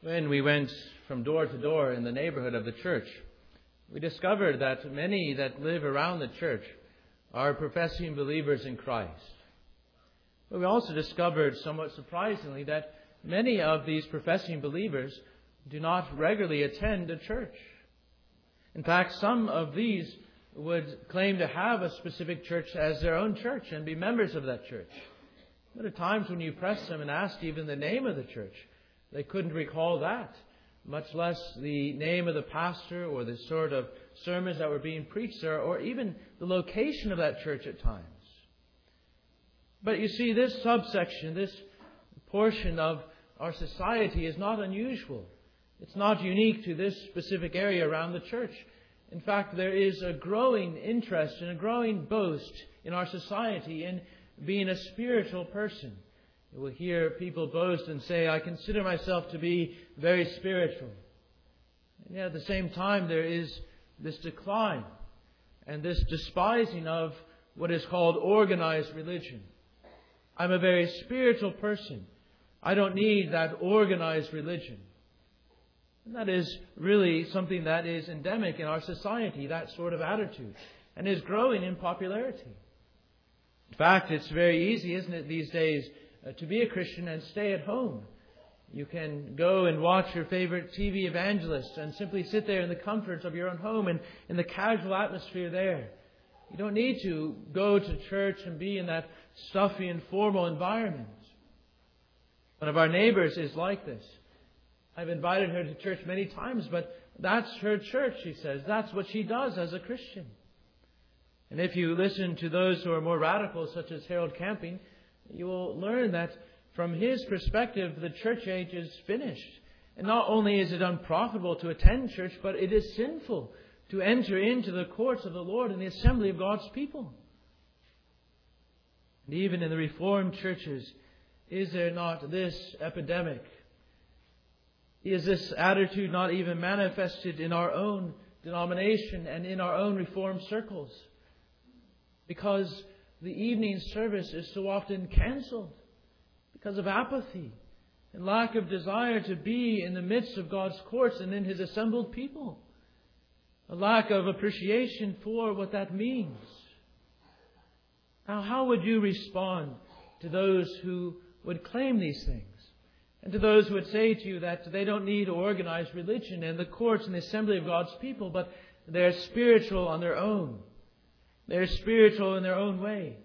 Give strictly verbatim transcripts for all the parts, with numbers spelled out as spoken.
When we went from door to door in the neighborhood of the church, we discovered that many that live around the church are professing believers in Christ. But we also discovered, somewhat surprisingly, that many of these professing believers do not regularly attend a church. In fact, some of these would claim to have a specific church as their own church and be members of that church. But at times when you pressed them and asked even the name of the church, they couldn't recall that, much less the name of the pastor or the sort of sermons that were being preached there, or even the location of that church at times. But you see, this subsection, this portion of our society is not unusual. It's not unique to this specific area around the church. In fact, there is a growing interest and a growing boast in our society in being a spiritual person. You will hear people boast and say, I consider myself to be very spiritual. And yet at the same time, there is this decline and this despising of what is called organized religion. I'm a very spiritual person. I don't need that organized religion. And that is really something that is endemic in our society, that sort of attitude, and is growing in popularity. In fact, it's very easy, isn't it, these days, uh, to be a Christian and stay at home. You can go and watch your favorite T V evangelist and simply sit there in the comforts of your own home and in the casual atmosphere there. You don't need to go to church and be in that stuffy and formal environment. One of our neighbors is like this. I've invited her to church many times, but that's her church, she says. That's what she does as a Christian. And if you listen to those who are more radical, such as Harold Camping, you will learn that from his perspective, the church age is finished. And not only is it unprofitable to attend church, but it is sinful to enter into the courts of the Lord and the assembly of God's people. And even in the Reformed churches, is there not this epidemic? Is this attitude not even manifested in our own denomination and in our own Reformed circles? Because the evening service is so often cancelled because of apathy and lack of desire to be in the midst of God's courts and in His assembled people. A lack of appreciation for what that means. Now, how would you respond to those who would claim these things? And to those who would say to you that they don't need organized religion and the courts and the assembly of God's people, but they're spiritual on their own. They're spiritual in their own way.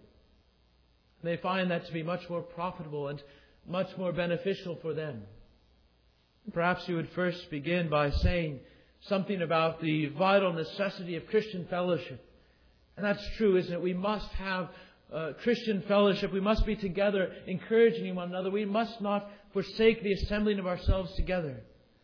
And they find that to be much more profitable and much more beneficial for them. Perhaps you would first begin by saying something about the vital necessity of Christian fellowship. And that's true, isn't it? We must have uh, Christian fellowship. We must be together, encouraging one another. We must not forsake the assembling of ourselves together.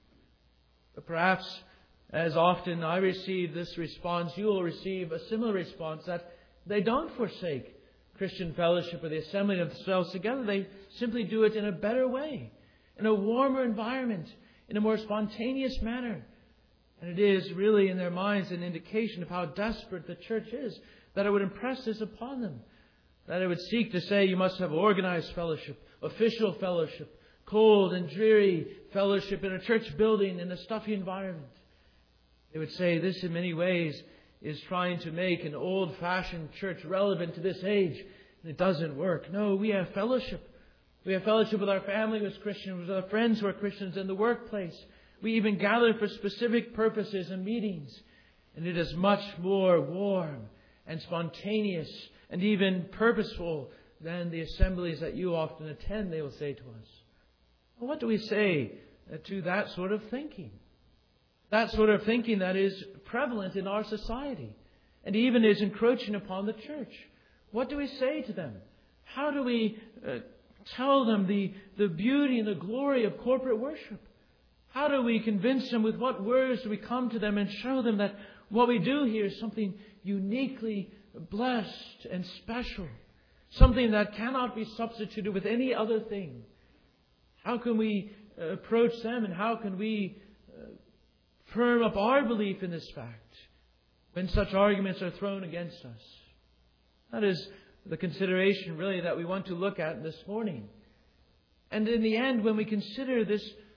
But perhaps, as often I receive this response, you will receive a similar response, that they don't forsake Christian fellowship or the assembling of themselves together. They simply do it in a better way, in a warmer environment, in a more spontaneous manner. And it is really in their minds an indication of how desperate the church is, that it would impress this upon them. That it would seek to say you must have organized fellowship, official fellowship, cold and dreary fellowship in a church building in a stuffy environment. They would say this in many ways is trying to make an old-fashioned church relevant to this age. And it doesn't work. No, we have fellowship. We have fellowship with our family who is Christian, with our friends who are Christians in the workplace. We even gather for specific purposes and meetings. And it is much more warm and spontaneous and even purposeful than the assemblies that you often attend, they will say to us. Well, what do we say to that sort of thinking? That sort of thinking that is prevalent in our society and even is encroaching upon the church. What do we say to them? How do we uh, tell them the, the beauty and the glory of corporate worship? How do we convince them, with what words do we come to them and show them that what we do here is something uniquely blessed and special? Something that cannot be substituted with any other thing. How can we uh, approach them, and how can we uh, firm up our belief in this fact when such arguments are thrown against us? That is the consideration really that we want to look at this morning. And in the end, when we consider this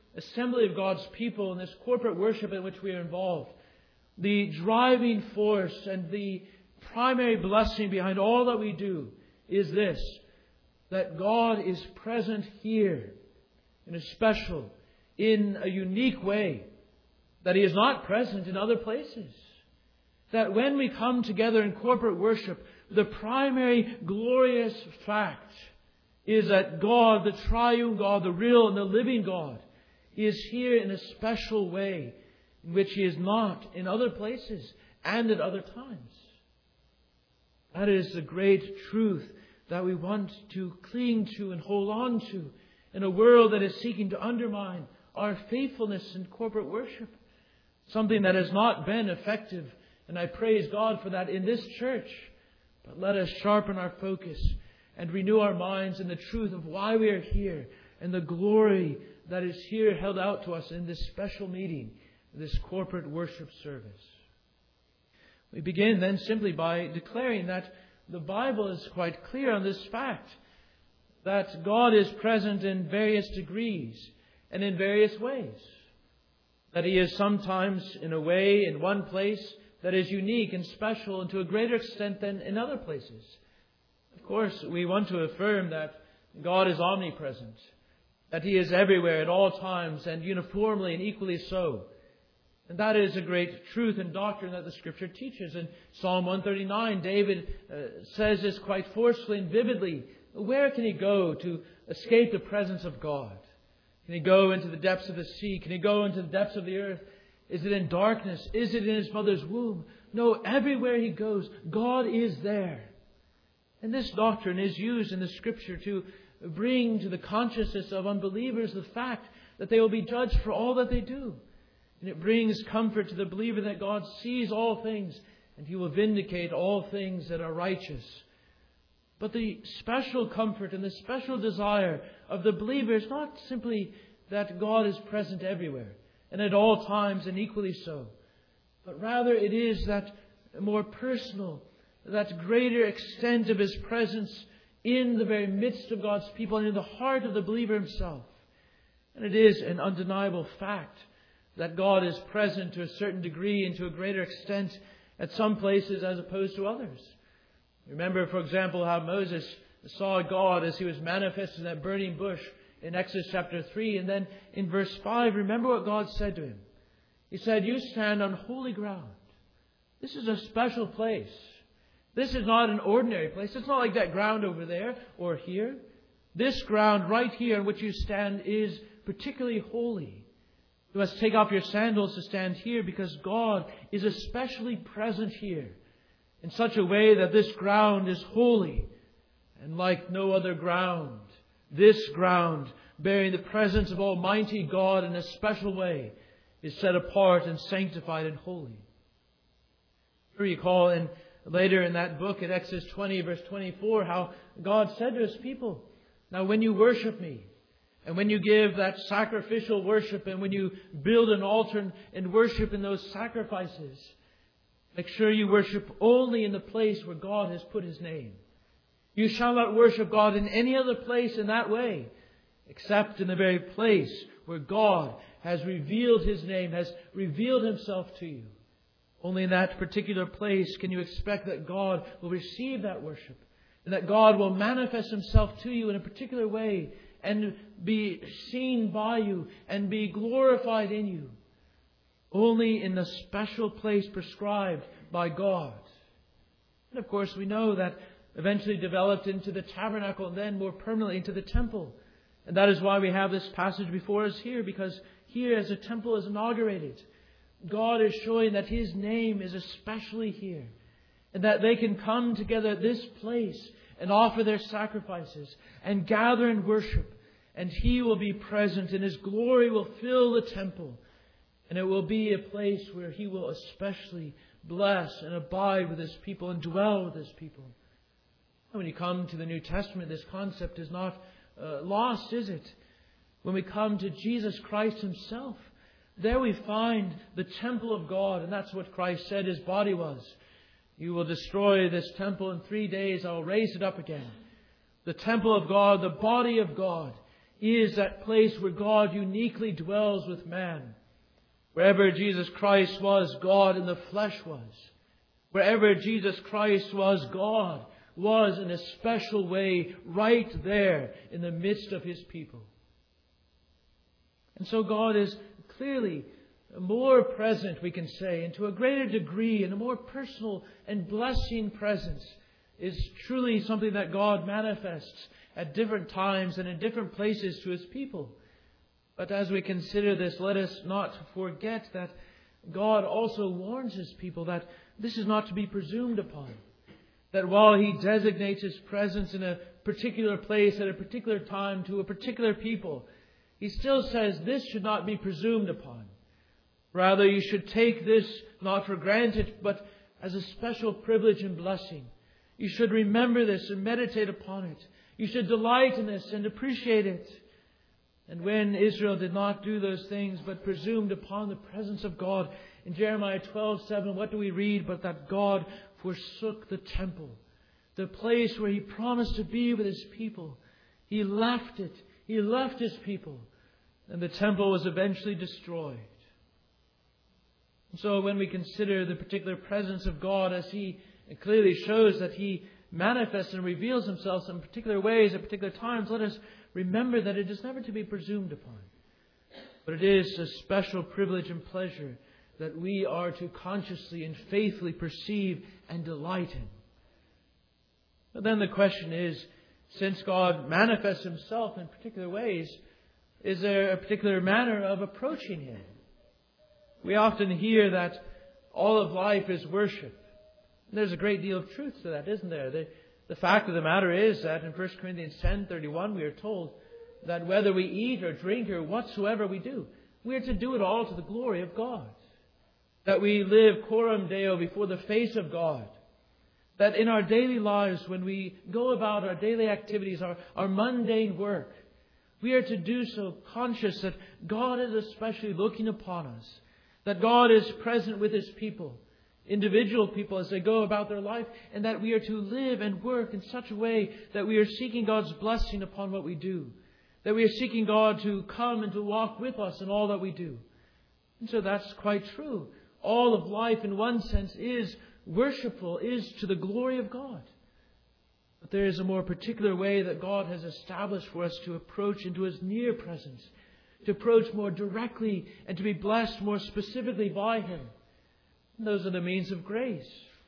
assembly of God's people, in this corporate worship in which we are involved, the driving force and the primary blessing behind all that we do is this, that God is present here in a special, in a unique way, that He is not present in other places. That when we come together in corporate worship, the primary glorious fact is that God, the triune God, the real and the living God, is here in a special way in which He is not in other places and at other times. That is the great truth that we want to cling to and hold on to in a world that is seeking to undermine our faithfulness in corporate worship. Something that has not been effective, and I praise God for that in this church. But let us sharpen our focus and renew our minds in the truth of why we are here and the glory that is here held out to us in this special meeting, this corporate worship service. We begin then simply by declaring that the Bible is quite clear on this fact, that God is present in various degrees and in various ways. That He is sometimes in a way in one place that is unique and special and to a greater extent than in other places. Of course, we want to affirm that God is omnipresent, that He is everywhere at all times and uniformly and equally so. And that is a great truth and doctrine that the Scripture teaches. In Psalm one thirty-nine, David uh, says this quite forcefully and vividly. Where can he go to escape the presence of God? Can he go into the depths of the sea? Can he go into the depths of the earth? Is it in darkness? Is it in his mother's womb? No, everywhere he goes, God is there. And this doctrine is used in the Scripture to bring to the consciousness of unbelievers the fact that they will be judged for all that they do. And it brings comfort to the believer that God sees all things and He will vindicate all things that are righteous. But the special comfort and the special desire of the believer is not simply that God is present everywhere and at all times and equally so, but rather it is that more personal, that greater extent of His presence in the very midst of God's people and in the heart of the believer himself. And it is an undeniable fact that God is present to a certain degree and to a greater extent at some places as opposed to others. Remember, for example, how Moses saw God as He was manifest in that burning bush in Exodus chapter three. And then in verse five, remember what God said to him. He said, "You stand on holy ground." This is a special place. This is not an ordinary place. It's not like that ground over there or here. This ground right here on which you stand is particularly holy. You must take off your sandals to stand here because God is especially present here in such a way that this ground is holy and like no other ground. This ground, bearing the presence of Almighty God in a special way, is set apart and sanctified and holy. You recall in, later in that book at Exodus twenty verse twenty-four how God said to His people, "Now when you worship Me, and when you give that sacrificial worship, and when you build an altar and worship in those sacrifices, make sure you worship only in the place where God has put His name. You shall not worship God in any other place in that way, except in the very place where God has revealed His name, has revealed Himself to you. Only in that particular place can you expect that God will receive that worship, and that God will manifest Himself to you in a particular way and be seen by you and be glorified in you. Only in the special place prescribed by God." And of course we know that eventually developed into the tabernacle and then more permanently into the temple. And that is why we have this passage before us here, because here as the temple is inaugurated, God is showing that His name is especially here, and that they can come together at this place and offer their sacrifices and gather and worship, and He will be present and His glory will fill the temple, and it will be a place where He will especially bless and abide with His people and dwell with His people. And when you come to the New Testament, this concept is not uh, lost, is it? When we come to Jesus Christ Himself, there we find the temple of God, and that's what Christ said His body was. "You will destroy this temple in three days. I will raise it up again." The temple of God, the body of God, is that place where God uniquely dwells with man. Wherever Jesus Christ was, God in the flesh was. Wherever Jesus Christ was, God was in a special way right there in the midst of His people. And so God is clearly more present, we can say, and to a greater degree, in a more personal and blessing presence, is truly something that God manifests at different times and in different places to His people. But as we consider this, let us not forget that God also warns His people that this is not to be presumed upon. That while He designates His presence in a particular place at a particular time to a particular people, He still says this should not be presumed upon. Rather, you should take this not for granted, but as a special privilege and blessing. You should remember this and meditate upon it. You should delight in this and appreciate it. And when Israel did not do those things, but presumed upon the presence of God, in Jeremiah twelve seven, what do we read? But that God forsook the temple, the place where He promised to be with His people. He left it. He left His people. And the temple was eventually destroyed. And so when we consider the particular presence of God, as He clearly shows that He manifests and reveals Himself in particular ways at particular times, let us remember that it is never to be presumed upon. But it is a special privilege and pleasure that we are to consciously and faithfully perceive and delight in. But then the question is, since God manifests Himself in particular ways, is there a particular manner of approaching Him? We often hear that all of life is worship. And there's a great deal of truth to that, isn't there? The, the fact of the matter is that in First Corinthians ten thirty-one we are told that whether we eat or drink or whatsoever we do, we are to do it all to the glory of God. That we live coram Deo before the face of God. That in our daily lives, when we go about our daily activities, our, our mundane work, we are to do so conscious that God is especially looking upon us. That God is present with His people, individual people, as they go about their life, and that we are to live and work in such a way that we are seeking God's blessing upon what we do. That we are seeking God to come and to walk with us in all that we do. And so that's quite true. All of life, in one sense, is worshipful, is to the glory of God. But there is a more particular way that God has established for us to approach into His near presence, to approach more directly and to be blessed more specifically by Him. And those are the means of grace.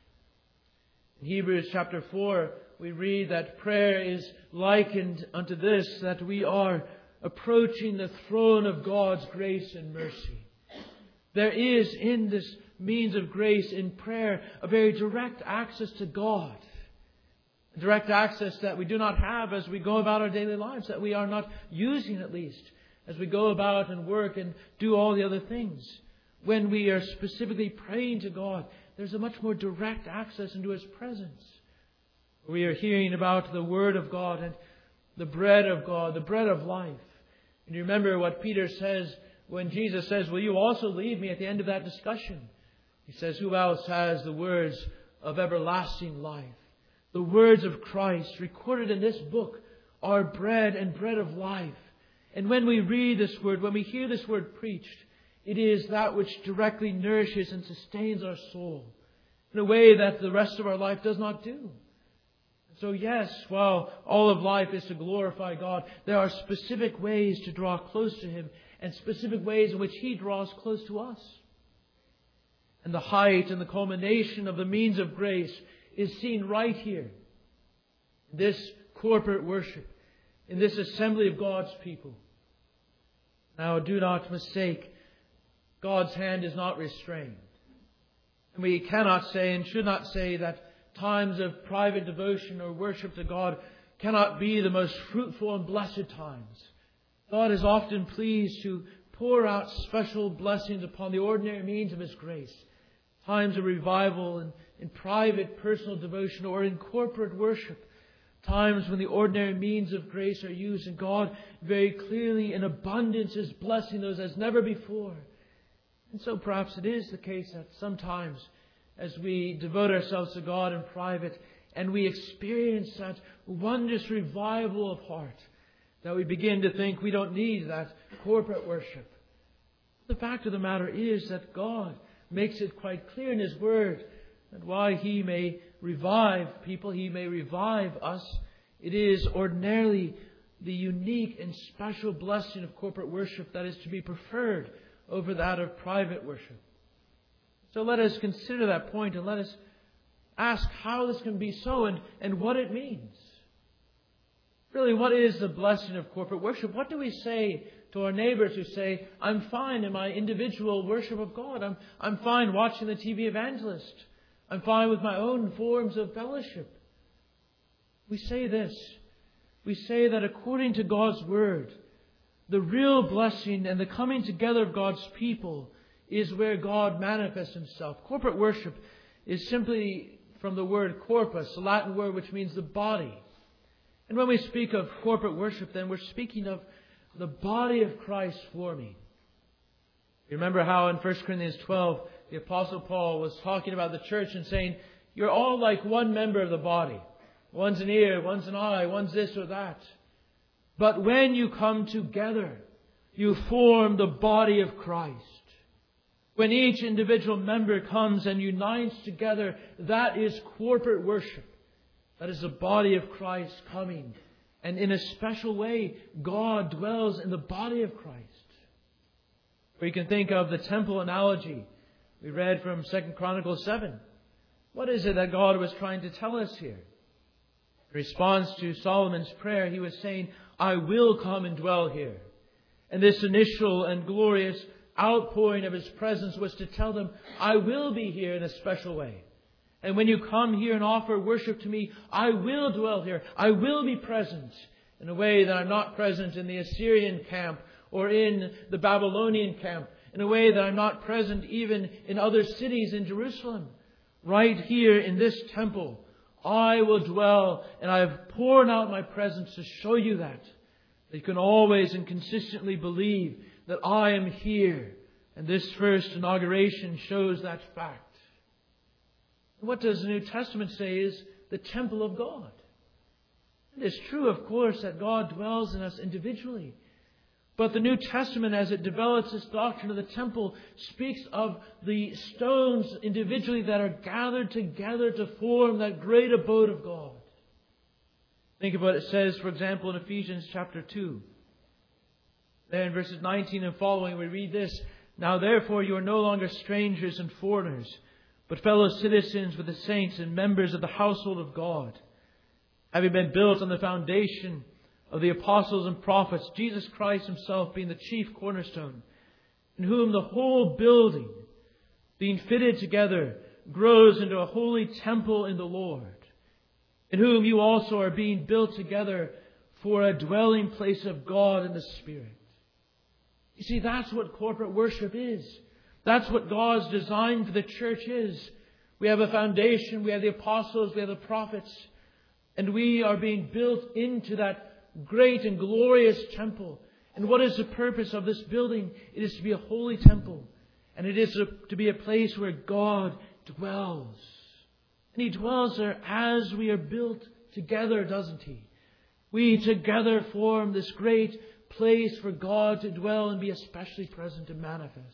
In Hebrews chapter four, we read that prayer is likened unto this, that we are approaching the throne of God's grace and mercy. There is in this means of grace in prayer a very direct access to God. A direct access that we do not have as we go about our daily lives, that we are not using at least as we go about and work and do all the other things. When we are specifically praying to God, there's a much more direct access into His presence. We are hearing about the Word of God and the bread of God, the bread of life. And you remember what Peter says when Jesus says, will you also leave me at the end of that discussion? He says, who else has the words of everlasting life? The words of Christ recorded in this book are bread and bread of life. And when we read this word, when we hear this word preached, it is that which directly nourishes and sustains our soul in a way that the rest of our life does not do. So yes, while all of life is to glorify God, there are specific ways to draw close to Him and specific ways in which He draws close to us. And the height and the culmination of the means of grace is seen right here. This corporate worship, in this assembly of God's people. Now do not mistake, God's hand is not restrained. And we cannot say and should not say that times of private devotion or worship to God cannot be the most fruitful and blessed times. God is often pleased to pour out special blessings upon the ordinary means of His grace. Times of revival and in private personal devotion or in corporate worship. Times when the ordinary means of grace are used, and God very clearly in abundance is blessing those as never before. And so perhaps it is the case that sometimes as we devote ourselves to God in private and we experience that wondrous revival of heart, that we begin to think we don't need that corporate worship. The fact of the matter is that God makes it quite clear in His Word that while He may revive people, He may revive us, it is ordinarily the unique and special blessing of corporate worship that is to be preferred over that of private worship. So let us consider that point and let us ask how this can be so and, and what it means. Really, what is the blessing of corporate worship? What do we say to our neighbors who say, I'm fine in my individual worship of God. I'm, I'm fine watching the T V evangelist. I'm fine with my own forms of fellowship. We say this. We say that according to God's Word, the real blessing and the coming together of God's people is where God manifests Himself. Corporate worship is simply from the word corpus, a Latin word which means the body. And when we speak of corporate worship, then we're speaking of the body of Christ forming. You remember how in First Corinthians twelve, the Apostle Paul was talking about the church and saying, you're all like one member of the body. One's an ear, one's an eye, one's this or that. But when you come together, you form the body of Christ. When each individual member comes and unites together, that is corporate worship. That is the body of Christ coming. And in a special way, God dwells in the body of Christ. Or you can think of the temple analogy we read from Second Chronicles seven. What is it that God was trying to tell us here? In response to Solomon's prayer, he was saying, I will come and dwell here. And this initial and glorious outpouring of His presence was to tell them, I will be here in a special way. And when you come here and offer worship to me, I will dwell here. I will be present in a way that I'm not present in the Assyrian camp or in the Babylonian camp, in a way that I'm not present even in other cities in Jerusalem. Right here in this temple, I will dwell, and I have poured out my presence to show you that. That you can always and consistently believe that I am here. And this first inauguration shows that fact. What does the New Testament say is the temple of God? It is true, of course, that God dwells in us individually. But the New Testament, as it develops this doctrine of the temple, speaks of the stones individually that are gathered together to form that great abode of God. Think of what it says, for example, in Ephesians chapter two. There in verses nineteen and following, we read this. Now therefore you are no longer strangers and foreigners, but fellow citizens with the saints and members of the household of God, having been built on the foundation of the apostles and prophets, Jesus Christ Himself being the chief cornerstone, in whom the whole building, being fitted together, grows into a holy temple in the Lord, in whom you also are being built together for a dwelling place of God in the Spirit. You see, that's what corporate worship is. That's what God's design for the church is. We have a foundation, we have the apostles, we have the prophets, and we are being built into that great and glorious temple. And what is the purpose of this building? It is to be a holy temple. And it is to be a place where God dwells. And He dwells there as we are built together, doesn't He? We together form this great place for God to dwell and be especially present and manifest.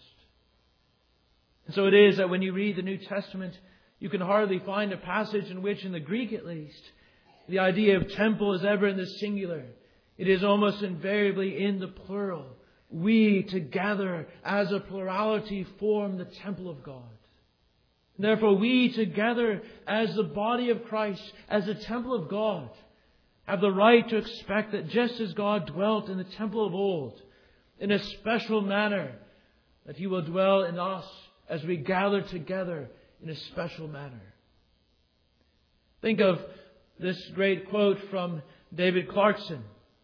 And so it is that when you read the New Testament, you can hardly find a passage in which, in the Greek at least, the idea of temple is ever in the singular. It is almost invariably in the plural. We together as a plurality form the temple of God. And therefore we together as the body of Christ, as the temple of God, have the right to expect that just as God dwelt in the temple of old, in a special manner, that He will dwell in us as we gather together in a special manner. Think of this great quote from David Clarkson,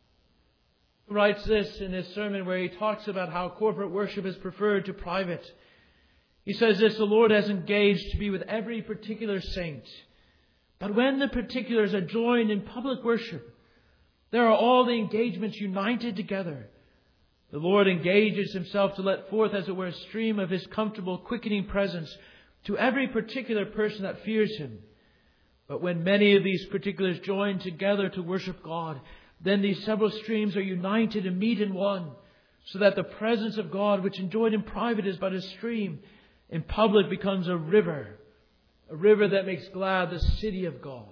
who writes this in his sermon where he talks about how corporate worship is preferred to private. He says this, the Lord has engaged to be with every particular saint. But when the particulars are joined in public worship, there are all the engagements united together. The Lord engages Himself to let forth, as it were, a stream of His comfortable, quickening presence to every particular person that fears Him. But when many of these particulars join together to worship God, Then these several streams are united and meet in one, so that the presence of God, which enjoyed in private is but a stream, in public becomes a river, a river that makes glad the city of God.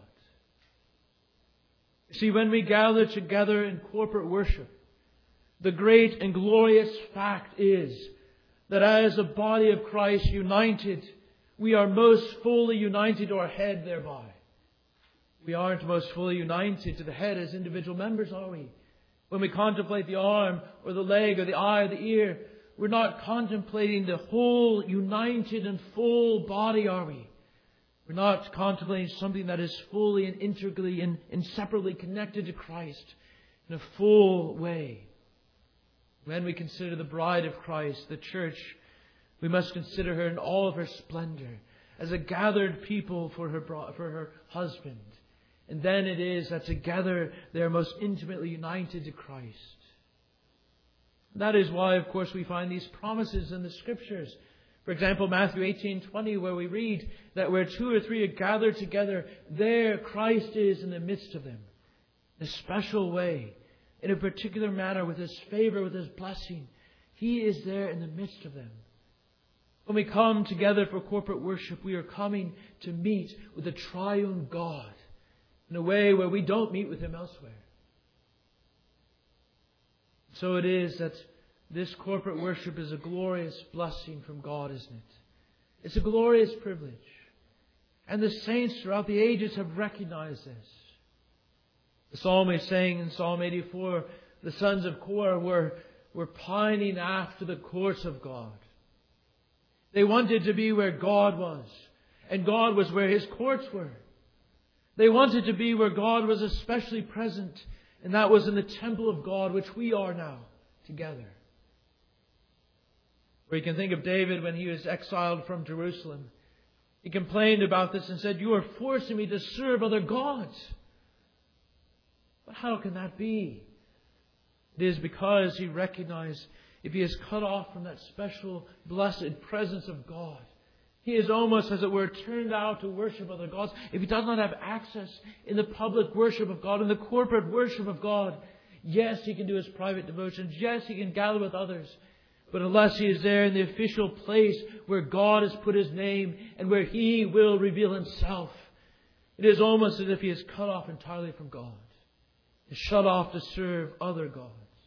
See, when we gather together in corporate worship, the great and glorious fact is that as a body of Christ united, we are most fully united to our head thereby. We aren't most fully united to the head as individual members, are we? When we contemplate the arm or the leg or the eye or the ear, we're not contemplating the whole united and full body, are we? We're not contemplating something that is fully and integrally and inseparably connected to Christ in a full way. When we consider the bride of Christ, the church, we must consider her in all of her splendor as a gathered people for her, for her husband. And then it is that together they are most intimately united to Christ. That is why, of course, we find these promises in the Scriptures. For example, Matthew eighteen twenty, where we read that where two or three are gathered together, there Christ is in the midst of them. In a special way, in a particular manner, with His favor, with His blessing. He is there in the midst of them. When we come together for corporate worship, we are coming to meet with the triune God in a way where we don't meet with Him elsewhere. So it is that this corporate worship is a glorious blessing from God, isn't it? It's a glorious privilege. And the saints throughout the ages have recognized this. The psalmist saying in Psalm eighty-four, the sons of Korah were, were pining after the courts of God. They wanted to be where God was, and God was where His courts were. They wanted to be where God was especially present, and that was in the temple of God, which we are now together. Or you can think of David when he was exiled from Jerusalem. He complained about this and said, "You are forcing me to serve other gods." But how can that be? It is because he recognized if he is cut off from that special, blessed presence of God, he is almost, as it were, turned out to worship other gods. If he does not have access in the public worship of God, in the corporate worship of God, yes, he can do his private devotions. Yes, he can gather with others. But unless he is there in the official place where God has put His name and where He will reveal Himself, it is almost as if he is cut off entirely from God, is shut off to serve other gods.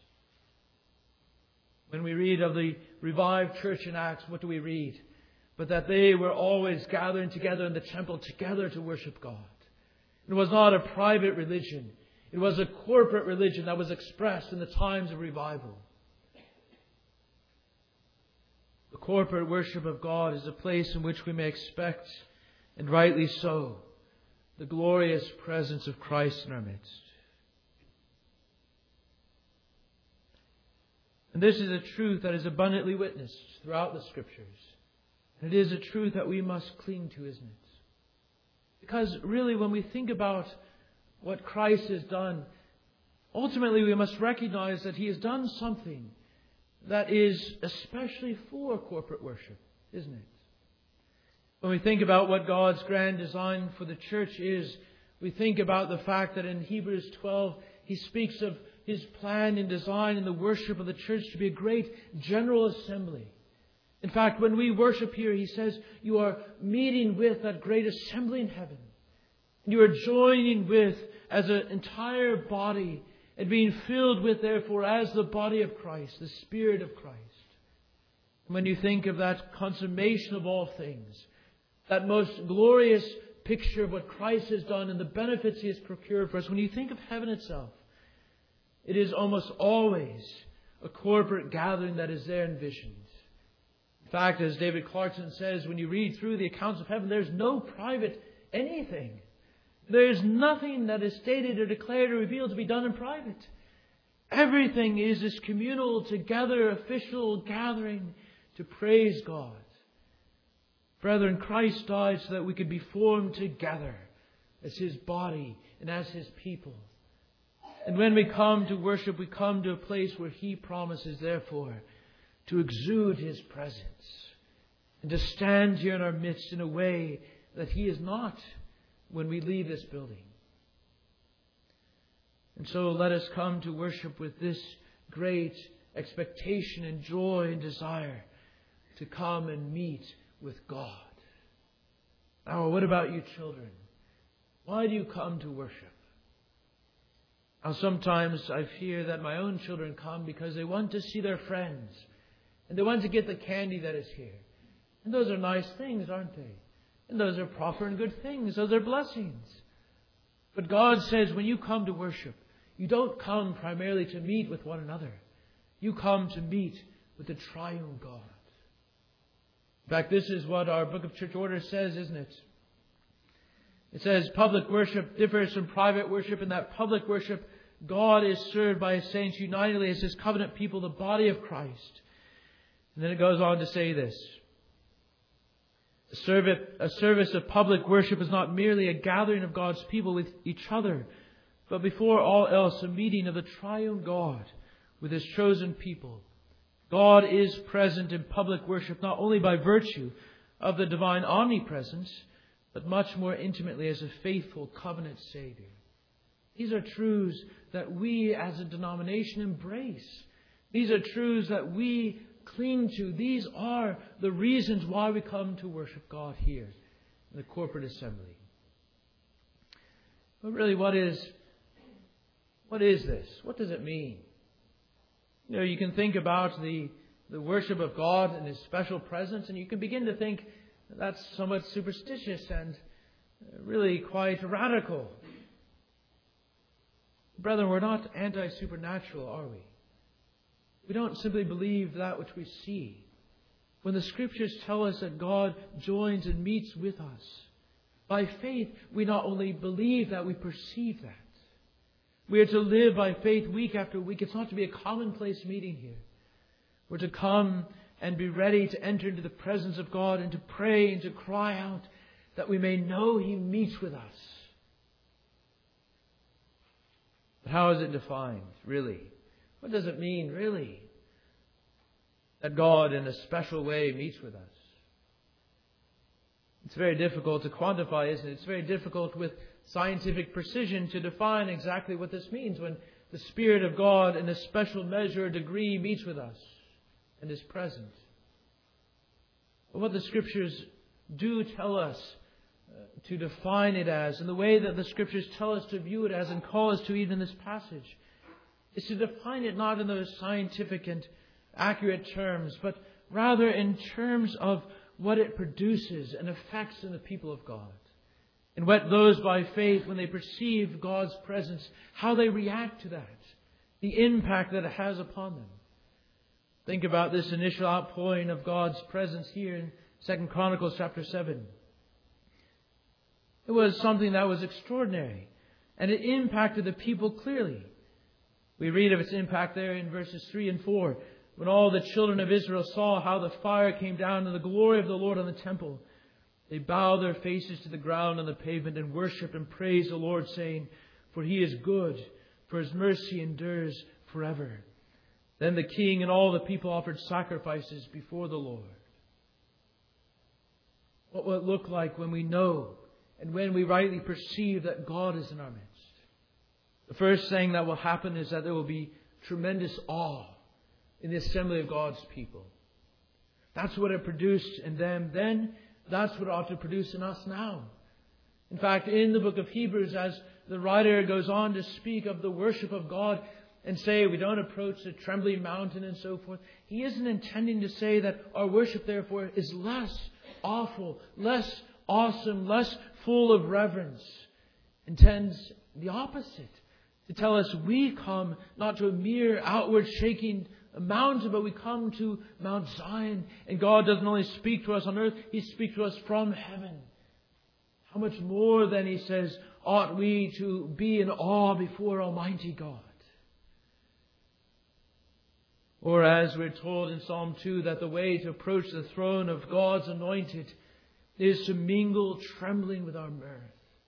When we read of the revived church in Acts, what do we read? But that they were always gathering together in the temple together to worship God. It was not a private religion. It was a corporate religion that was expressed in the times of revival. The corporate worship of God is a place in which we may expect, and rightly so, the glorious presence of Christ in our midst. And this is a truth that is abundantly witnessed throughout the Scriptures. And it is a truth that we must cling to, isn't it? Because really, when we think about what Christ has done, ultimately we must recognize that He has done something that is especially for corporate worship, isn't it? When we think about what God's grand design for the church is, we think about the fact that in Hebrews twelve, He speaks of His plan and design in the worship of the church to be a great general assembly. In fact, when we worship here, He says, you are meeting with that great assembly in heaven. And you are joining with as an entire body and being filled with, therefore, as the body of Christ, the Spirit of Christ. And when you think of that consummation of all things, that most glorious picture of what Christ has done and the benefits He has procured for us, when you think of heaven itself, it is almost always a corporate gathering that is there envisioned. In fact, as David Clarkson says, when you read through the accounts of heaven, there's no private anything. There's nothing that is stated or declared or revealed to be done in private. Everything is this communal, together, official gathering to praise God. Brethren, Christ died so that we could be formed together as His body and as His people. And when we come to worship, we come to a place where He promises, therefore, to exude His presence and to stand here in our midst in a way that He is not when we leave this building. And so let us come to worship with this great expectation and joy and desire to come and meet with God. Now, what about you children? Why do you come to worship? Now, sometimes I fear that my own children come because they want to see their friends and they want to get the candy that is here. And those are nice things, aren't they? And those are proper and good things. Those are blessings. But God says when you come to worship, you don't come primarily to meet with one another. You come to meet with the triune God. In fact, this is what our Book of Church Orders says, isn't it? It says public worship differs from private worship in that public worship, God is served by His saints unitedly as His covenant people, the body of Christ. And then it goes on to say this. A service, a service of public worship is not merely a gathering of God's people with each other, but before all else, a meeting of the triune God with His chosen people. God is present in public worship not only by virtue of the divine omnipresence, but much more intimately as a faithful covenant Savior. These are truths that we as a denomination embrace. These are truths that we cling to. These are the reasons why we come to worship God here in the corporate assembly. But really, what is, what is this? What does it mean? You know, you can think about the, the worship of God and His special presence, and you can begin to think that's somewhat superstitious and really quite radical. Brethren, we're not anti-supernatural, are we? We don't simply believe that which we see. When the Scriptures tell us that God joins and meets with us, by faith we not only believe that, we perceive that. We are to live by faith week after week. It's not to be a commonplace meeting here. We're to come and be ready to enter into the presence of God and to pray and to cry out that we may know He meets with us. But how is it defined, really? What does it mean, really, that God in a special way meets with us? It's very difficult to quantify, isn't it? It's very difficult with scientific precision to define exactly what this means when the Spirit of God in a special measure or degree meets with us and is present. But what the Scriptures do tell us uh, to define it as, and the way that the Scriptures tell us to view it as and call us to even in this passage, is to define it not in those scientific and accurate terms, but rather in terms of what it produces and affects in the people of God. And what those by faith, when they perceive God's presence, how they react to that, the impact that it has upon them. Think about this initial outpouring of God's presence here in Second Chronicles chapter seven. It was something that was extraordinary, and it impacted the people clearly. We read of its impact there in verses three and four. When all the children of Israel saw how the fire came down and the glory of the Lord on the temple, they bowed their faces to the ground on the pavement and worshipped and praised the Lord, saying, "For He is good, for His mercy endures forever." Then the king and all the people offered sacrifices before the Lord. What will it look like when we know and when we rightly perceive that God is in our midst? The first thing that will happen is that there will be tremendous awe in the assembly of God's people. That's what it produced in them then. That's what it ought to produce in us now. In fact, in the book of Hebrews, as the writer goes on to speak of the worship of God and say we don't approach the trembling mountain and so forth, he isn't intending to say that our worship, therefore, is less awful, less awesome, less full of reverence. Intends the opposite. To tell us we come not to a mere outward shaking mountain, but we come to Mount Zion. And God doesn't only speak to us on earth, He speaks to us from heaven. How much more then, he says, ought we to be in awe before Almighty God? Or as we're told in Psalm two, that the way to approach the throne of God's anointed is to mingle trembling with our mirth.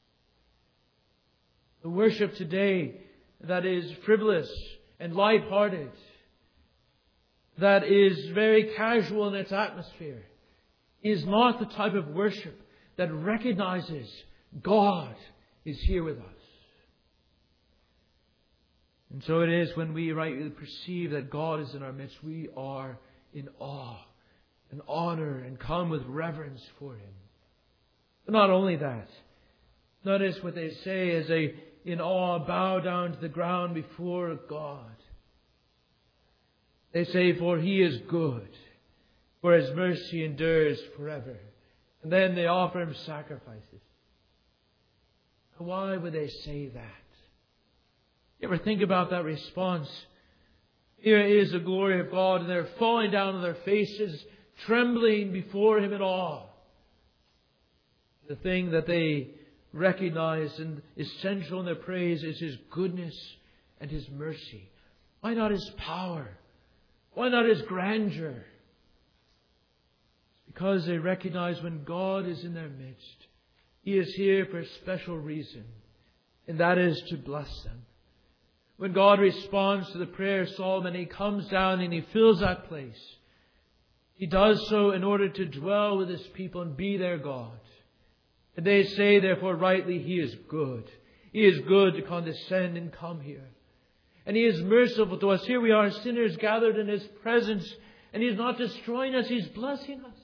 The worship today that is frivolous and light-hearted, that is very casual in its atmosphere, is not the type of worship that recognizes God is here with us. And so it is when we rightly perceive that God is in our midst, we are in awe and honor and come with reverence for Him. But not only that, notice what they say as they in awe bow down to the ground before God. They say, for He is good, for His mercy endures forever. And then they offer Him sacrifices. Why would they say that? You ever think about that response? Here is the glory of God, and they're falling down on their faces, trembling before Him in awe. The thing that they recognize and is central in their praise is His goodness and His mercy. Why not His power? Why not His grandeur? Because they recognize when God is in their midst, He is here for a special reason, and that is to bless them. When God responds to the prayer of Solomon, He comes down and He fills that place. He does so in order to dwell with His people and be their God. And they say, therefore, rightly, He is good. He is good to condescend and come here. And He is merciful to us. Here we are, sinners gathered in His presence, and He is not destroying us, He is blessing us.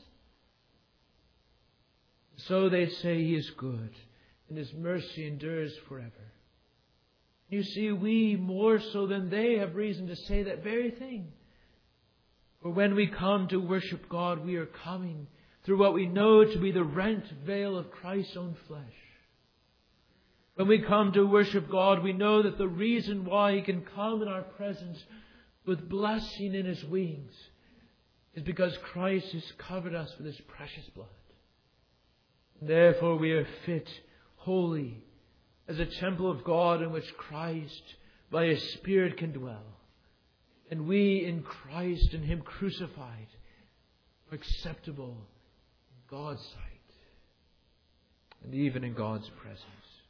So they say He is good, and His mercy endures forever. You see, we more so than they have reason to say that very thing. For when we come to worship God, we are coming through what we know to be the rent veil of Christ's own flesh. When we come to worship God, we know that the reason why He can come in our presence with blessing in His wings is because Christ has covered us with His precious blood. Therefore we are fit, holy, as a temple of God in which Christ, by His Spirit, can dwell. And we in Christ and Him crucified are acceptable in God's sight and even in God's presence.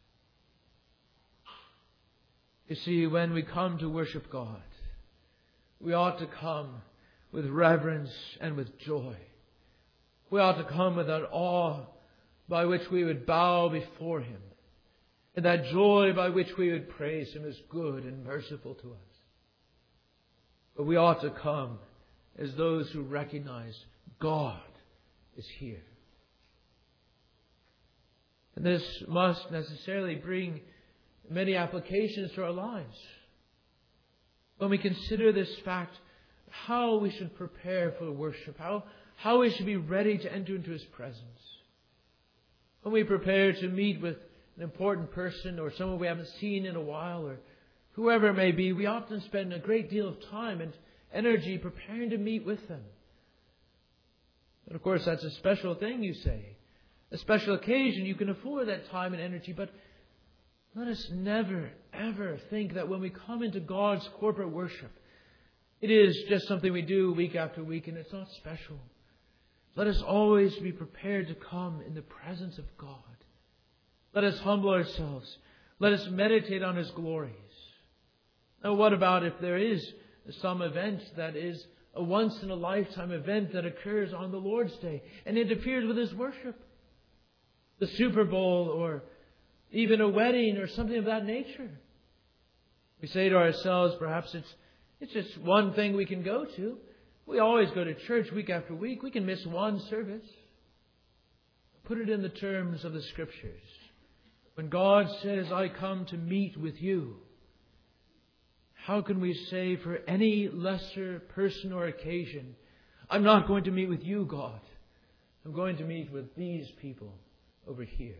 You see, when we come to worship God, we ought to come with reverence and with joy. We ought to come with that awe by which we would bow before Him, and that joy by which we would praise Him as good and merciful to us. But we ought to come as those who recognize God is here. And this must necessarily bring many applications to our lives. When we consider this fact, how we should prepare for worship, how, how we should be ready to enter into His presence. When we prepare to meet with an important person or someone we haven't seen in a while or whoever it may be, we often spend a great deal of time and energy preparing to meet with them. And of course, that's a special thing, you say. A special occasion. You can afford that time and energy, but let us never, ever think that when we come into God's corporate worship, it is just something we do week after week and it's not special. Let us always be prepared to come in the presence of God. Let us humble ourselves. Let us meditate on His glories. Now, what about if there is some event that is a once-in-a-lifetime event that occurs on the Lord's Day and interferes with His worship? The Super Bowl or even a wedding or something of that nature. We say to ourselves, perhaps it's, it's just one thing we can go to. We always go to church week after week. We can miss one service. Put it in the terms of the Scriptures. When God says, I come to meet with you, how can we say for any lesser person or occasion, I'm not going to meet with you, God. I'm going to meet with these people over here.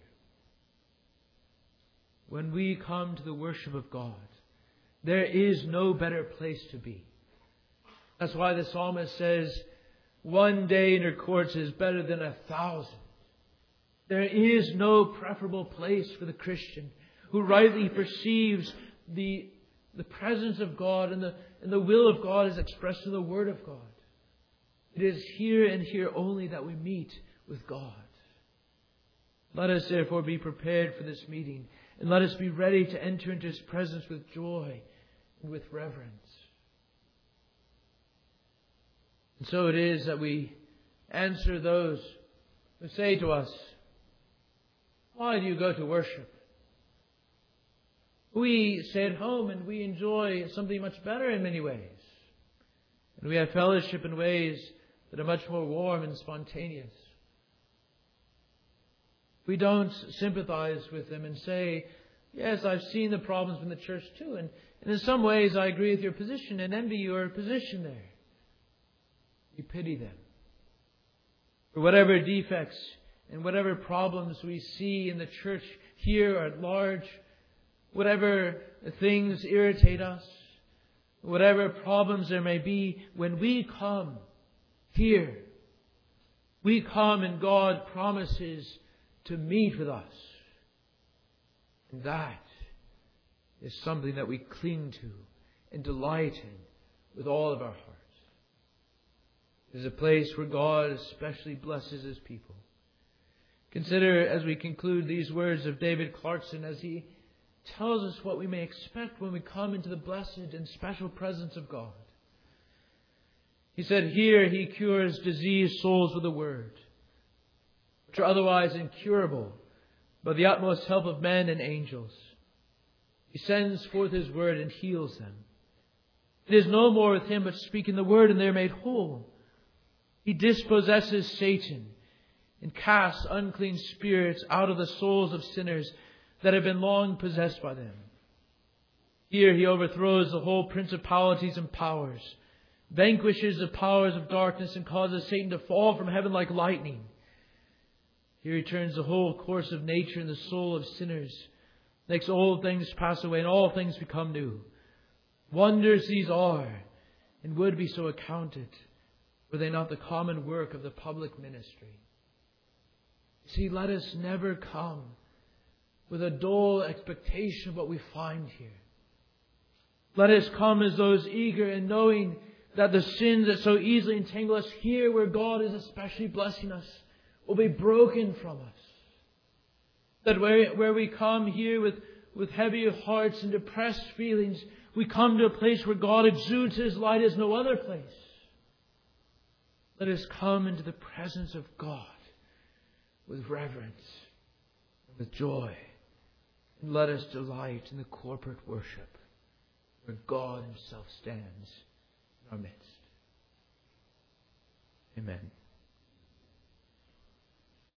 When we come to the worship of God, there is no better place to be. That's why the psalmist says, one day in your courts is better than a thousand. There is no preferable place for the Christian who rightly perceives the, the presence of God and the, and the will of God is expressed in the Word of God. It is here and here only that we meet with God. Let us therefore be prepared for this meeting, and let us be ready to enter into His presence with joy and with reverence. And so it is that we answer those who say to us, why do you go to worship? We stay at home and we enjoy something much better in many ways. And we have fellowship in ways that are much more warm and spontaneous. We don't sympathize with them and say, yes, I've seen the problems in the church too. And, and in some ways I agree with your position and envy your position there. We pity them. For whatever defects and whatever problems we see in the church here or at large, whatever things irritate us, whatever problems there may be, when we come here, we come and God promises to meet with us. And that is something that we cling to and delight in with all of our hearts. It is a place where God especially blesses His people. Consider as we conclude these words of David Clarkson as he tells us what we may expect when we come into the blessed and special presence of God. He said, here He cures diseased souls with a word, which are otherwise incurable by the utmost help of men and angels. He sends forth His word and heals them. It is no more with Him but speaking the word and they are made whole. He dispossesses Satan and casts unclean spirits out of the souls of sinners that have been long possessed by them. Here He overthrows the whole principalities and powers, vanquishes the powers of darkness and causes Satan to fall from heaven like lightning. Here He turns the whole course of nature in the soul of sinners, makes old things pass away and all things become new. Wonders these are, and would be so accounted, were they not the common work of the public ministry. See, let us never come with a dull expectation of what we find here. Let us come as those eager and knowing that the sins that so easily entangle us here where God is especially blessing us will be broken from us. That where, where we come here with, with heavy hearts and depressed feelings, we come to a place where God exudes His light as no other place. Let us come into the presence of God with reverence and with joy. And let us delight in the corporate worship where God Himself stands in our midst. Amen.